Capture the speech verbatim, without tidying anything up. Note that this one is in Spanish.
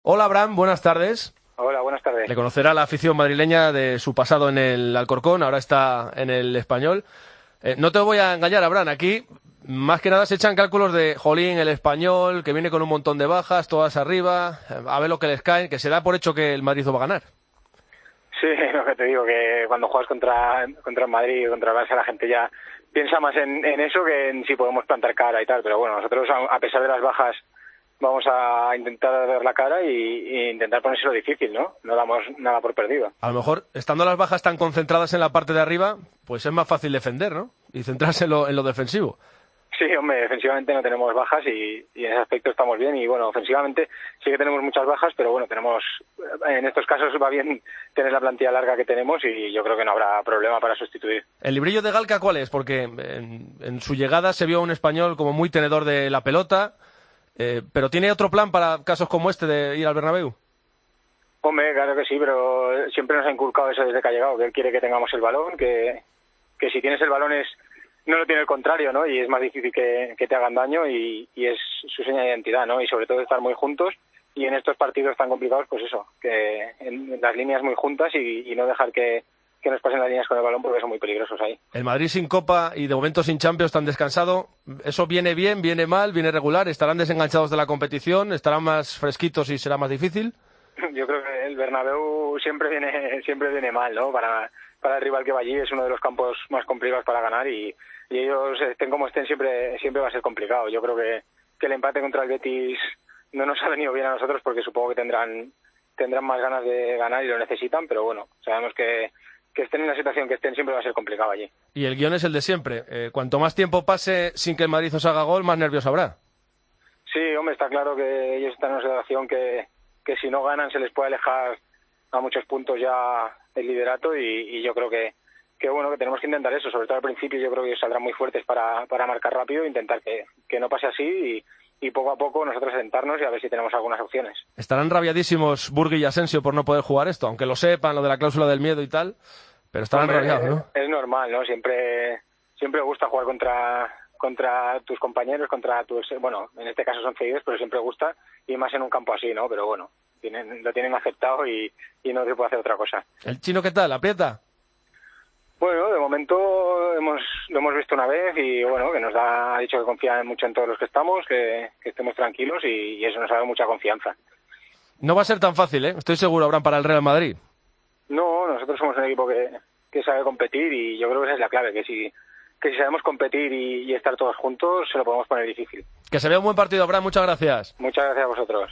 Hola, Abraham, buenas tardes. Hola, buenas tardes. Le conocerá la afición madrileña de su pasado en el Alcorcón, ahora está en el Español. Eh, no te voy a engañar, Abraham, aquí más que nada se echan cálculos de jolín, el Español, que viene con un montón de bajas, todas arriba, eh, a ver lo que les caen, que se da por hecho que el Madrid va a ganar. Sí, lo que te digo, que cuando juegas contra, contra el Madrid, contra el Barça, la gente ya piensa más en, en eso que en si podemos plantar cara y tal, pero bueno, nosotros a, a pesar de las bajas vamos a intentar dar la cara y, y intentar ponérselo difícil, ¿no? No damos nada por perdido. A lo mejor, estando las bajas tan concentradas en la parte de arriba, pues es más fácil defender, ¿no? Y centrarse en lo, en lo defensivo. Sí, hombre, defensivamente no tenemos bajas y, y en ese aspecto estamos bien. Y bueno, ofensivamente sí que tenemos muchas bajas, pero bueno, tenemos, en estos casos va bien tener la plantilla larga que tenemos y yo creo que no habrá problema para sustituir. ¿El librillo de Galca cuál es? Porque en, en su llegada se vio a un español como muy tenedor de la pelota, eh, pero ¿tiene otro plan para casos como este de ir al Bernabéu? Hombre, claro que sí, pero siempre nos ha inculcado eso desde que ha llegado, que él quiere que tengamos el balón, que, que si tienes el balón es no lo tiene el contrario, ¿no? Y es más difícil que, que te hagan daño y, y es su seña de identidad, ¿no? Y sobre todo estar muy juntos y en estos partidos tan complicados, pues eso, que en las líneas muy juntas y, y no dejar que, que nos pasen las líneas con el balón porque son muy peligrosos ahí. El Madrid sin Copa y de momento sin Champions, tan descansado, ¿eso viene bien, viene mal, viene regular? ¿Estarán desenganchados de la competición? ¿Estarán más fresquitos y será más difícil? Yo creo que el Bernabéu siempre viene siempre viene mal, ¿no? Para, para el rival que va allí es uno de los campos más complicados para ganar y, y ellos estén como estén siempre siempre va a ser complicado. Yo creo que, que el empate contra el Betis no nos ha venido bien a nosotros porque supongo que tendrán tendrán más ganas de ganar y lo necesitan, pero bueno, sabemos que, que estén en la situación que estén siempre va a ser complicado allí. Y el guión es el de siempre. Eh, cuanto más tiempo pase sin que el Madrid os haga gol, más nervios habrá. Sí, hombre, está claro que ellos están en una situación que que si no ganan se les puede alejar a muchos puntos ya el liderato y, y yo creo que, que bueno que tenemos que intentar eso, sobre todo al principio yo creo que ellos saldrán muy fuertes para, para marcar rápido e intentar que, que no pase así y, y poco a poco nosotros sentarnos y a ver si tenemos algunas opciones. Estarán rabiadísimos Burgui y Asensio por no poder jugar esto, aunque lo sepan, lo de la cláusula del miedo y tal, pero estarán Hombre, rabiados, ¿no? Es normal, ¿no? Siempre siempre gusta jugar contra contra tus compañeros, contra tus, bueno, en este caso son cedidos, pero siempre gusta, y más en un campo así, ¿no? Pero bueno, tienen, lo tienen aceptado y, y no se puede hacer otra cosa. ¿El chino qué tal? ¿Aprieta? Bueno, de momento hemos lo hemos visto una vez y bueno, que nos da, ha dicho que confía mucho en todos los que estamos, que, que estemos tranquilos y, y eso nos ha dado mucha confianza. No va a ser tan fácil, ¿eh? Estoy seguro, Abraham, para el Real Madrid. No, nosotros somos un equipo que, que sabe competir y yo creo que esa es la clave, que si que si sabemos competir y, y estar todos juntos, se lo podemos poner difícil. Que se vea un buen partido, Abraham. Muchas gracias. Muchas gracias a vosotros.